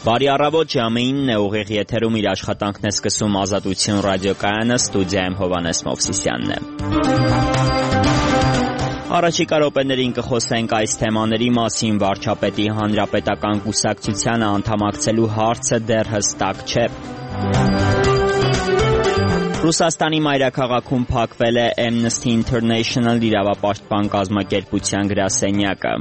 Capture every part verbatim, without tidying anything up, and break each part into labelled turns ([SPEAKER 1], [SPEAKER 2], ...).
[SPEAKER 1] Բարի առավոտ, ժամը ինն է, ուղիղ եթերում իր աշխատանքն է սկսում Ազատություն ռադիոկայանը, ստուդիայում Հովհաննես Մովսիսյանն է։ Առաջիկա րոպեներին կխոսենք այս թեմաների մասին. վարչապետի հանրապետական կուսակցությանը անդամակցելու հարցը դեռ հստակ չէ։ Ռուսաստանի մայրաքաղաքում փակվել է Amnesty International իրավապաշտպան կազմակերպության գրասենյակը։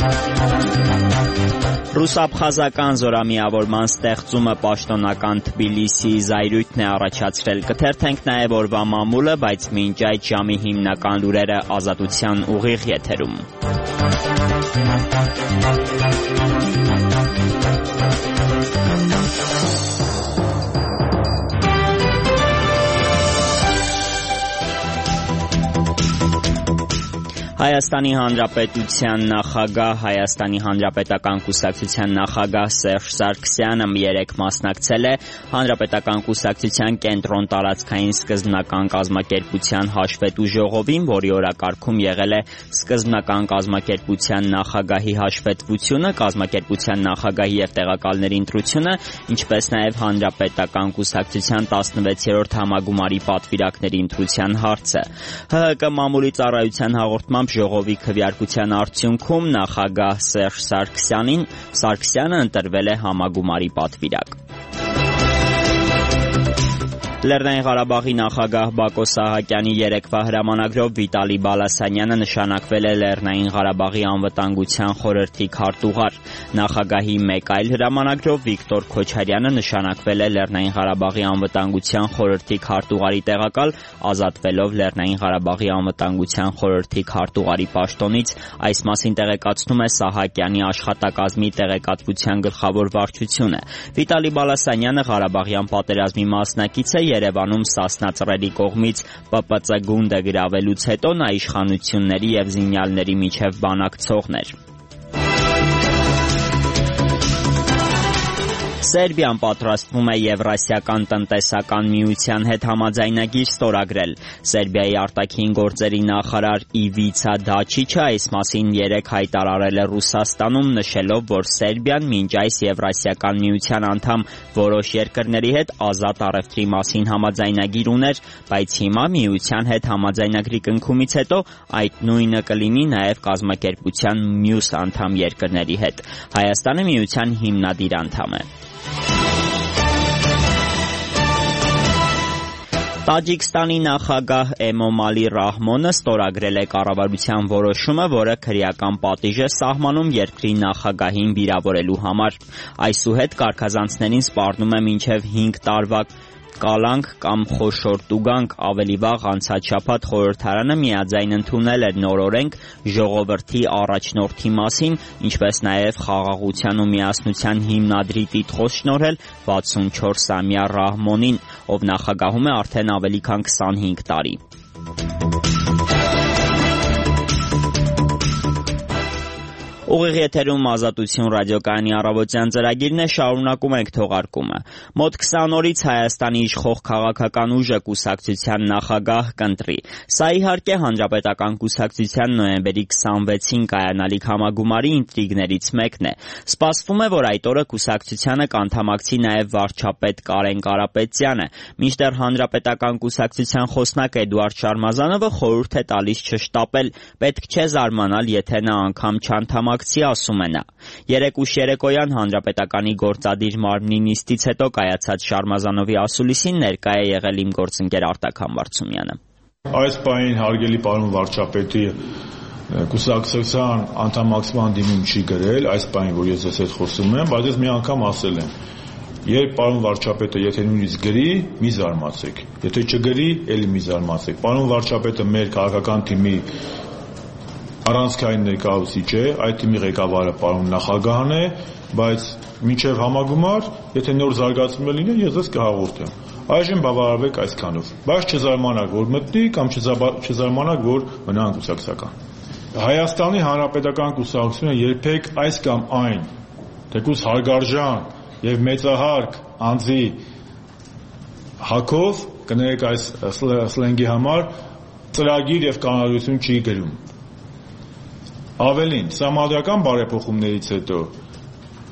[SPEAKER 1] Ռուս-աբխազական զորամիավորման ստեղծումը պաշտոնական Թբիլիսիի զայրույթն է առաջացրել։ Կթերթենք նաև օրվա մամուլը, բայց մինչ այդ ժամի հիմնական լուրերը Ազատության ուղիղ եթերում։ Հայաստանի Հանրապետության նախագահ, Հայաստանի Հանրապետական կուսակցության նախագահ Սերժ Սարգսյանը երեկ մասնակցել է Հանրապետական կուսակցության կենտրոն տարածքային սկզբնական կազմակերպության հաշվետու ժողովին, որի օրակարգում եղել է սկզբնական կազմակերպության նախագահի հաշվետվությունը, կազմակերպության նախագահի և տեղակալների ընտրությունը, ինչպես նաև Հանրապետական կուսակցության տասնվեցերորդ համագումարի պատվիրակների ընտրության հարցը։ Հ Հ Կ մամուլի ծառայության հաղորդմամբ ժողովի քվեարկության արդյունքում նախագահ Սերժ Սարգսյանին Սարգսյանը ընտրվել է համագումարի պատվիրակ։ Լեռնային Ղարաբաղի նախագահ Բակո Սահակյանի երեկվա հրամանագրով Վիտալի Բալասանյանը նշանակվել է Լեռնային Ղարաբաղի անվտանգության խորհրդի քարտուղար։ Նախագահի մեկ այլ հրամանագրով Վիկտոր Քոչարյանը նշանակվել է Լեռնային Ղարաբաղի անվտանգության խորհրդի քարտուղարի տեղակալ, ազատվելով Լեռնային Ղարաբաղի անվտանգության խորհրդի քարտուղարի պաշտոնից։ Այս մասին տեղեկացնում է Սահակյանի աշխատակազմի տեղեկատվության գլխավոր վարչությունը։ Վիտալի Բալասանյանը Ղարաբաղյան պատերազմի մասնակից է, Երևանում Սասնա ծռերի կողմից Պ Պ Ծ գունդը գրավելուց հետո նա իշխանությունների և զինյալների միջև բանակցողն էր։ Սերբիան պատրաստվում է Եվրասիական տնտեսական միության հետ համաձայնագիր ստորագրել։ Սերբիայի արտաքին գործերի նախարար Իվիցա Դաչիչը այս մասին երեկ հայտարարել է Ռուսաստանում, նշելով, որ Սերբիան մինչ այս Եվրասիական միության անդամ որոշ երկրների հետ ազատ առևտրի մասին համաձայնագիր ուներ, բայց հիմա միության հետ համաձայնագրի կնքումից հետո այդ նույնը կլինի նաև կազմակերպության մյուս անդամ երկրների հետ։ Հայաստանը միության հիմնադիր անդամ է։ Տաջիկստանի նախագահ Էմոմալի Ռահմոնը ստորագրել է կառավարության որոշումը, որը քրեական պատիժ է սահմանում երկրի նախագահին վիրավորելու համար։ Այսուհետ կարգազանցներին սպառնում է մինչև հինգ տարվա կալանք կամ խոշոր տուգանք։ Ավելի վաղ անցած շաբաթ խորհրդարանը միաձայն ընդունել էր նոր օրենք ժողովրդի առաջնորդի մասին, ինչպես նաև խաղաղության ու միասնության հիմնադրի տիտղոս շնորհել վաթսունչորսամյա Ռահմոնին, ով նախագահում է արդեն ավելի քան քսանհինգ տարի։ Ուղիղ եթերում Ազատություն ռադիոկայանի առավոտյան ծրագիրն է, շարունակում ենք թողարկումը։ Մոտ քսան օրից Հայաստանի իշխող քաղաքական ուժը կուսակցության նախագահ կընտրի։ Սա իհարկե Հանրապետական կուսակցության նոյեմբերի քսանվեցին կայանալիք համագումարի ինտրիգներից մեկն է։ Սպասվում է, որ այդ օրը կուսակցությանը կանդամակցի նաև վարչապետ Կարեն Կարապետյանը, մինչդեռ Հանրապետական կուսակցության խոսնակ Էդուարդ Շարմազանովը խորհուրդ է տալիս չշտապել, պետք չէ զարմանալ, եթե նա անգամ չանդամակցի, ասում է նա։ Երեկ ուշ երեկոյան Հանրապետականի գործադիր մարմնի նիստից հետո կայացած Շարմազանովի ասուլիսին ներկա է եղել իմ գործընկեր Արտակ Համբարձումյանը։
[SPEAKER 2] Այս պահին հարգելի պարոն վարչապետի կուսակցության անդամակցման դիմում չի գրել, այս պահին, որ ես ձեզ հետ խոսում եմ, բայց ես մի անգամ ասել եմ, երբ պարոն վարչապետը եթե նույնիսկ գրի, մի զարմացեք, եթե չգրի, էլի մի զարմացեք։ Պարոն վարչապետը մեր քաղաքական թիմի առանցքային ներկայացուցիչ է, այդ թիմի ղեկավարը պարոն նախագահն է, բայց մինչև համագումար, եթե նոր զարգացումներ լինեն, ես ձեզ կհաղորդեմ։ Այժմ բավարարվեք այսքանով, բայց չզարմանաք, որ մտնի կամ չզարմանաք, որ մնա անկուսակցական։ Հայաստանի Հանրապետական կուսակցությունը երբեք այս կամ այն, թեկուզ հարգարժան եւ մեծահարկ անձի հակով, կներեք այս սլենգի համար, ծրագիր եւ կանոնադրություն չի գրում։ Ավելին, սահմանադրական բարեփոխումներից հետո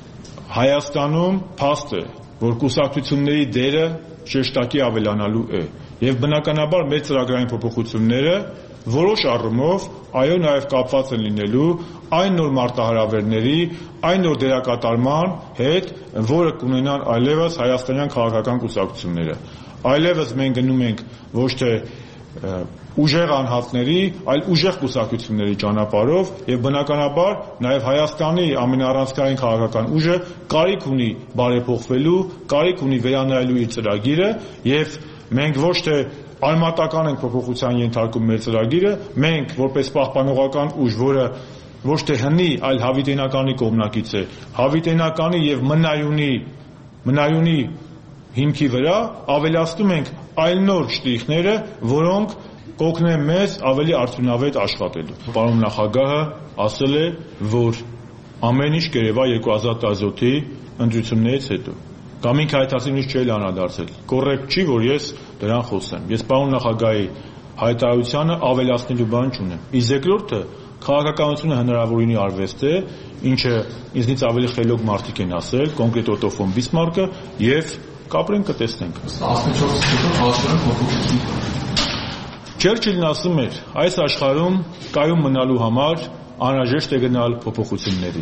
[SPEAKER 2] Հայաստանում փաստ է, որ կուսակցությունների դերը շեշտակի ավելանալու է եւ բնականաբար մեր ծրագրային փոփոխությունները որոշ առումով այո նաեւ կապված են լինելու այն նոր մարտահրավերների, այն նոր դերակատարման հետ, որը կունենան այլևս հայաստանյան քաղաքական կուսակցությունները։ Այլևս մենք գնում ենք ոչ թե ուժեղ անհատների, այլ ուժեղ կուսակցությունների ճանապարհով եւ բնականաբար նաեւ Հայաստանի ամենաառանցքային քաղաքական ուժը կարիք ունի բարեփոխվելու, կարիք ունի վերանայելու իր ծրագիրը եւ մենք ոչ թե արմատական ենք փոփոխության ենթարկում մեր ծրագիրը, մենք որպես պահպանողական ուժ, որը ոչ թե հնի, այլ հավիտենականի կողմնակից է, հավիտենականի եւ մնայունի, մնայունի հիմքի վրա ավելացնում ենք այլ նոր շտրիխները, որոնք կօգնեն մեզ ավելի արդյունավետ աշխատելու։ Պարոն նախագահը ասել է, որ ամեն ինչ կերևա երկու հազար տասնյոթի ընտրություններից հետո։ Կամ ինքը այդ ասին ինչ չէ անդրադարձել։ Կոռեկտ չի, որ ես դրան խոսեմ։ Ես պարոն նախագահի հայտարարությանը ավելացնելու բան չունեմ։ Իսկ երկրորդը քաղաքականությունը հնարավորինի արվեստ է, ինչը ինձնից ավելի խելոք մարդիկ են ասել, կոնկրետ Օտո ֆոն Բիսմարկը եւ կապրենք կտեսնենք։ Չերչիլն ասում էր, այս աշխարհում կայուն մնալու համար անհրաժեշտ է գնալ փոփոխությունների։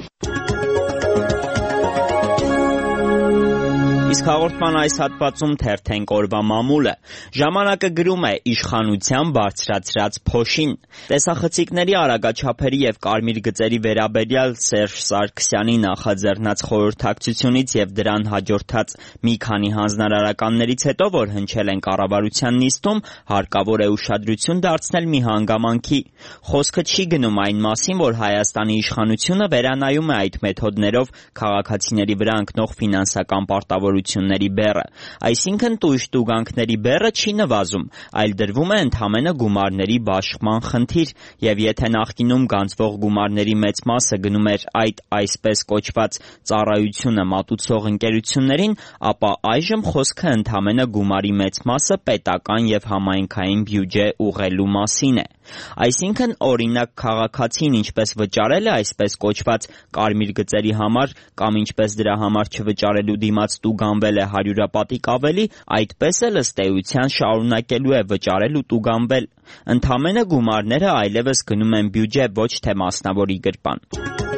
[SPEAKER 1] Իսկ հաղորդման այս հատվածում թերթենք օրվա մամուլը։ Ժամանակը գրում է իշխանության բարձրացրած փոշին։ Տեսախցիկների արագաչափերի եւ կարմիր գծերի վերաբերյալ Սերժ Սարգսյանի նախաձեռնած խորհրդակցությունից եւ դրան հաջորդած մի քանի հանձնարարականներից հետո, որ հնչել են կառավարության նիստում, հարկավոր է ուշադրություն դարձնել մի հանգամանքի։ Խոսքը չի գնում այն մասին, որ Հայաստանի իշխանությունը վերանայում է այդ մեթոդներով քաղաքացիների վրա ընկնող ֆինանսական պարտավորությունների բեռը, այսինքն տույժ-տուգանքների բեռը չի նվազում, այլ դրվում է ընդհանրապես գումարների բաշխման խնդիր, եւ եթե նախկինում գանձվող գումարների մեծ մասը գնում էր այդ այսպես կոչված ծառայությունը մատուցող ընկերություններին, ապա այժմ խոսքը ընդհանրապես գումարի մեծ մասը պետական եւ համայնքային բյուջե ուղղելու մասին է։ Այսինքն, օրինակ, քաղաքացին ինչպես վճարել է այսպես կոչված կարմիր գծերի համար կամ ինչպես դրա համար չվճարելու դիմաց տուգանվել է հարյուրապատիկ ավելի, այդպես էլ ըստ էության շարունակելու է վճարել ու տուգանվել։ Ընդամենը գումարները այլևս գնում են բյուջե, ոչ թե մասնավորի գրպան։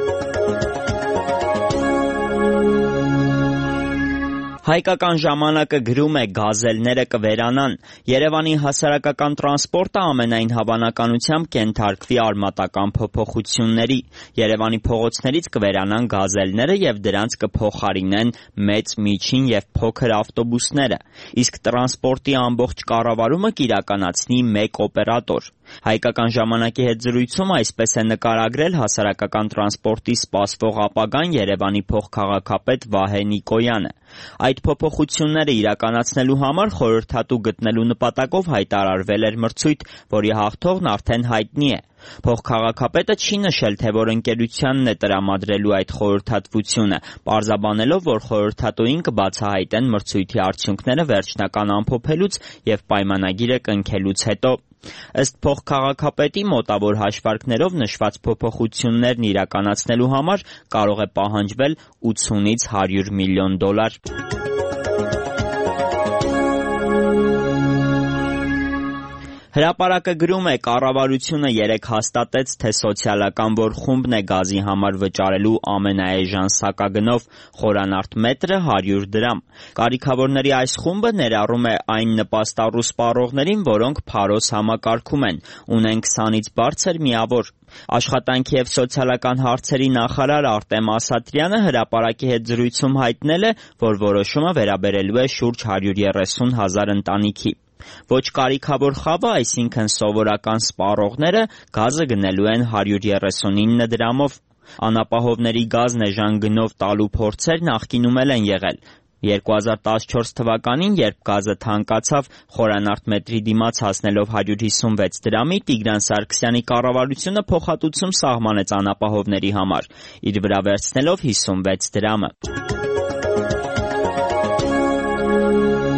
[SPEAKER 1] Հայկական ժամանակը գրում է գազելները կվերանան։ Երևանի հասարակական տրանսպորտը ամենայն հավանականությամբ կենթարկվի արմատական փոփոխությունների։ Երևանի փողոցներից կվերանան գազելները եւ դրանց կփոխարինեն մեծ, միջին եւ փոքր ավտոբուսները։ Իսկ տրանսպորտի ամբողջ կառավարումը կիրականացնի մեկ օպերատոր։ Հայկական ժամանակի հետ զրույցում այսպես է նկարագրել հասարակական տրանսպորտի սպասվող ապագան Երևանի փոխքաղաքապետ Վահե Նիկոյանը։ Այդ փոփոխությունները իրականացնելու համար խորհրդատու գտնելու նպատակով հայտարարվել էր մրցույթ, որի հաղթողն արդեն հայտնի է։ Փոխքաղաքապետը չի նշել, թե որ ընկերությանն է տրամադրելու այդ խորհրդատվությունը, պարզաբանելով, որ խորհրդատուին կբացահայտեն մրցույթի արդյունքները վերջնական ամփոփելուց եւ պայմանագիրը կնքելուց հետո։ Ըստ փոխքաղաքապետի մոտավոր հաշվարկներով նշված փոփոխություններն իրականացնելու համար կարող է պահանջվել ութսունից հարյուր միլիոն դոլար։ Հրապարակը գրում է, կառավարությունը երեկ հաստատեց, թե սոցիալական որ խումբն է գազի համար վճարելու ամենաէժան սակագնով խորանարդ մետրը հարյուր դրամ։ Կարիքավորների այս խումբը ներառում է այն նպաստառու սպառողներին, որոնք փարոս համակարգում են, ունեն քսանից բարձր միավոր։ Աշխատանքի եւ սոցիալական հարցերի նախարար Արտեմ Ասատրյանը հրապարակի հետ զրույցում հայտնել է, որ որոշումը վերաբերելու է շուրջ հարյուր երեսուն հազար ընտանիքի։ Ոչ կարիքավոր խավը, այսինքն սովորական սպառողները գազը գնելու են հարյուր երեսունինը դրամով։ Անապահովների գազն էժան գնով տալու փորձեր նախկինում էլ են եղել։ երկու հազար տասնչորս թվականին, երբ գազը թանկացավ, խորանարդ մետրի դիմաց հասնելով հարյուր հիսունվեց դրամի, Տիգրան Սարգսյանի կառավարությունը փոխհատուցում սահմանեց անապահովների համար, իր վրա վերցնելով հիսունվեց դրամը։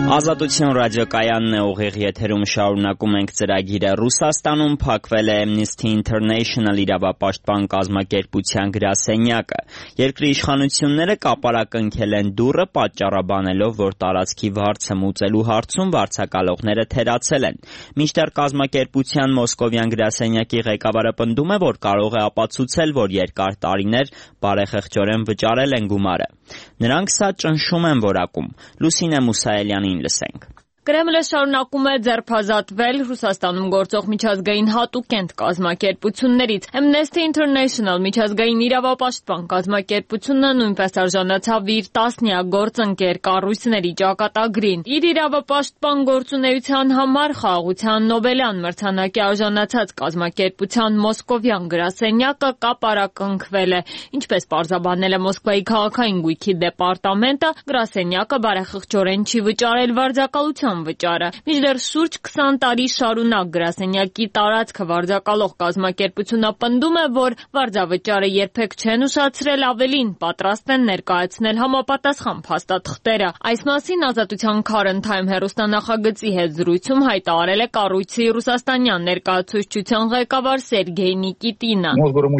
[SPEAKER 1] Ազատություն ռադիոկայանն է, ուղիղ եթերում շարունակում ենք ծրագիրը։ Ռուսաստանում փակվել է Amnesty International իրավապաշտպան կազմակերպության գրասենյակը։ Երկրի իշխանությունները կապարակնքել են դուռը, պատճառաբանելով, որ տարածքի վարձը մուծելու հարցում վարձակալողները թերացել են։ Մինչդեռ կազմակերպության մոսկովյան գրասենյակի ղեկավարը պնդում է, որ կարող է ապացուցել, որ երկար տարիներ բարեխեղճորեն վճարել են գումարը։ Նրանք սա ճնշում են որակում։ Լուսինե Մուսայելյանին լսենք։
[SPEAKER 3] Կրեմլը շարունակում է ձերբազատվել Ռուսաստանում գործող միջազգային հատուկենտ կազմակերպություններից։ Amnesty International միջազգային իրավապաշտպան կազմակերպությունը նույնպես արժանացավ իր տասնյակ գործընկեր կառույցների ճակատագրին։ Իր իրավապաշտպան գործունեության համար Խաղաղության Նոբելյան մրցանակի արժանացած կազմակերպության մոսկովյան գրասենյակը կապարակնքվել է։ Ինչպես պարզաբանել է Մոսկվայի քաղաքային գույքի դեպարտամենտը, գրասենյակը բարեխղճորեն չի վճարել վարձակալության վճարը։ Մինչդեռ շուրջ քսան տարի շարունակ գրասենյակի տարածքը վարձակալող կազմակերպությունը պնդում է, որ վարձավճարը երբեք չեն ուշացրել, ավելին պատրաստ են ներկայացնել համապատասխան փաստաթղթերը։ Այս մասին Ազատության Current Time հեռուստանախագծի հետ զրույցում հայտարարել է կառույցի ռուսաստանյան ներկայացուցչության ղեկավար Սերգեյ Նիկիտինը։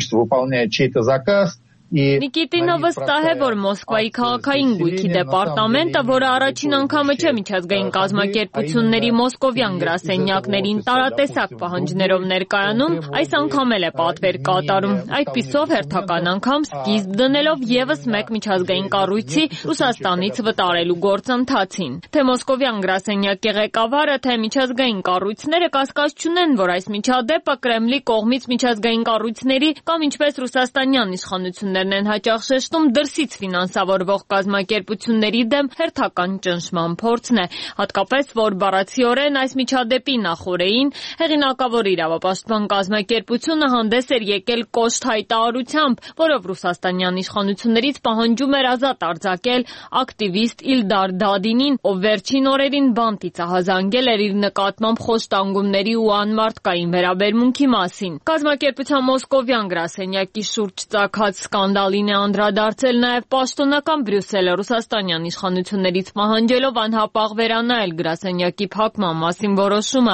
[SPEAKER 3] Նիկիտինը վստահ է, որ Մոսկվայի քաղաքային գույքի դեպարտամենտը, որը առաջին անգամը չէ միջազգային կազմակերպությունների մոսկովյան գրասենյակներին տարատեսակ պահանջներով ներկայանում, այս անգամ էլ է պատվեր կատարում։ Այդպիսով հերթական անգամ սկիզբ դնելով ևս մեկ միջազգային կառույցի Ռուսաստանից վտարելու գործընթացին։ Թե մոսկովյան գրասենյակի ղեկավարը, թե միջազգային կառույցները կասկած չունեն, որ այս միջադեպը Կրեմլի կողմից միջազգային կառույցների կամ ինչպես ռուսաստանյան իշխանությունները են հաճախ շեշտում դրսից ֆինանսավորվող կազմակերպությունների դեմ հերթական ճնշման փորձն է, հատկապես որ բառացիորեն այս միջադեպի նախօրեին հեղինակավոր իրավապաշտպան կազմակերպությունը հանդես էր եկել կոշտ հայտարարությամբ, որով ռուսաստանյան իշխանություններից պահանջում էր ազատ արձակել ակտիվիստ Իլդար Դադինին, ով վերջին օրերին բանտ ծիծաղազանգել էր իր նկատմամբ խոշտանգումների ու անմարդկային վերաբերմունքի մասին։ Կազմակերպության մոսկովյան գրասենյակի շուրջ ծագած Սկանդալին է անդրադարձել նաև պաշտոնական Բրյուսելը ռուսաստանյան իշխանություններից պահանջելով անհապաղ վերանայել գրասենյակի փակման մասին որոշումը։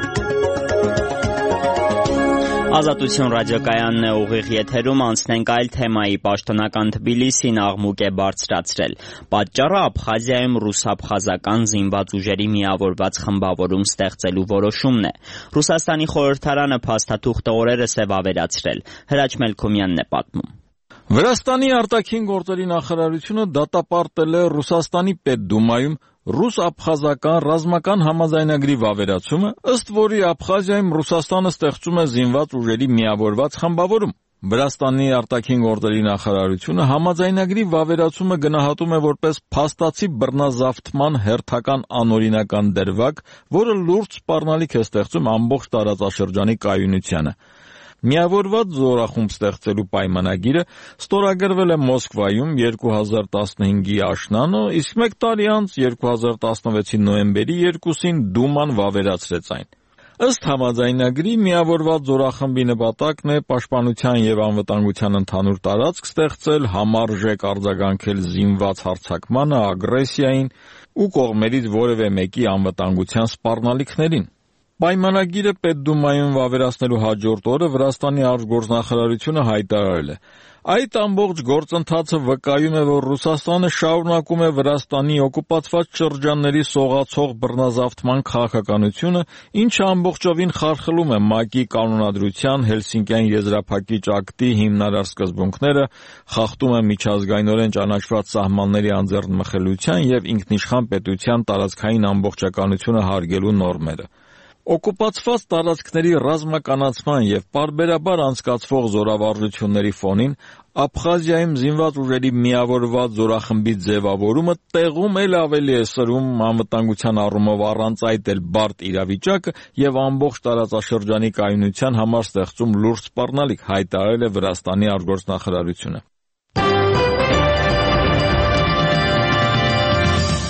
[SPEAKER 1] Ազատություն ռադիոկայանն է, ուղիղ եթերում անցնենք այլ թեմայի։ Պաշտոնական Թբիլիսին աղմուկ է բարձրացրել։ Պատճառը Աբխազիայում ռուս-աբխազական զինված ուժերի միավորված խմբավորում ստեղծելու որոշումն է։ Ռուսաստանի խորհրդարանը փաստաթուղթը օրերս է վավերացրել։ Հրաչ Մելքոմյանն է պատմում։
[SPEAKER 4] Վրաստանի արտաքին գործերի նախարարությունը դատապարտել է Ռուսաստանի Պետդումայում ռուս-աբխազական ռազմական համաձայնագրի վավերացումը, ըստ որի Աբխազիայում Ռուսաստանը ստեղծում է զինված ուժերի միավորված խմբավորում։ Վրաստանի արտաքին գործերի նախարարությունը համաձայնագրի վավերացումը գնահատում է որպես փաստացի բռնազավթման հերթական անօրինական դրվագ, որը լուրջ սպառնալիք է ստեղծում ամբողջ տարածաշրջանի կայունությանը։ Միավորված զորախումբ ստեղծելու պայմանագիրը ստորագրվել է Մոսկվայում երկու հազար տասնհինգի աշնանը, իսկ մեկ տարի անց երկու հազար տասնվեցի նոյեմբերի երկուսին Դուման վավերացրեց այն։ Ըստ համաձայնագրի միավորված զորախմբի նպատակն է պաշտպանության եւ անվտանգության ընդհանուր տարածք ստեղծել, համարժեք արձագանքել զինված հարձակմանը, ագրեսիային ու կողմերից որևէ մեկի անվտանգության սպառնալիքներին։ Պայմանագիրը Պետդումայում վավերացնելու հաջորդ օրը Վրաստանի արտգործնախարարությունը հայտարարել է. Այդ ամբողջ գործընթացը վկայում է, որ Ռուսաստանը շարունակում է Վրաստանի օկուպացված շրջանների սողացող բռնազավթման քաղաքականությունը, ինչը ամբողջովին խարխլում է ՄԱԿ-ի կանոնադրության, Հելսինկյան եզրափակիչ ակտի հիմնարար սկզբունքները, խախտում է միջազգայինորեն ճանաչված սահմանների անձեռնմխելիության եւ ինքնիշխան պետության տարածքային ամբողջականությունը հարգելու նորմերը։ Օկուպացված տարածքների ռազմականացման եւ պարբերաբար անցկացվող զորավարժությունների ֆոնին Աբխազիայում զինված ուժերի միավորված զորախմբի ձևավորումը տեղում էլ ավելի է սրում անվտանգության առումով առանց այդ էլ բարդ իրավիճակը եւ ամբողջ տարածաշրջանի կայունության համար ստեղծում լուրջ սպառնալիք, հայտարարել է Վրաստանի արտգործնախարարությունը։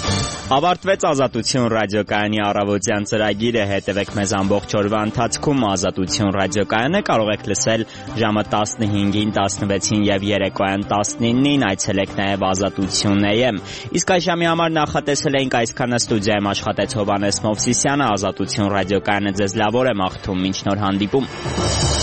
[SPEAKER 1] Ավարտվեց Ազատություն ռադիոկայանի առավոտյան ծրագիրը, հետևեք մեզ ամբողջ օրվա ընթացքում։ Ազատություն ռադիոկայանը կարող եք լսել ժամը տասնհինգին, տասնվեցին եւ երեկոյան տասնինին, այցելեք նաեւ ազատություն am։ Իսկ այս ժամի համար նախատեսել էինք այսքանը, ստուդիայում աշխատեց Հովհաննես Մովսիսյանը, Ազատություն ռադիոկայանը ձեզ լավ օր է մաղթում, մինչ նոր հանդիպում։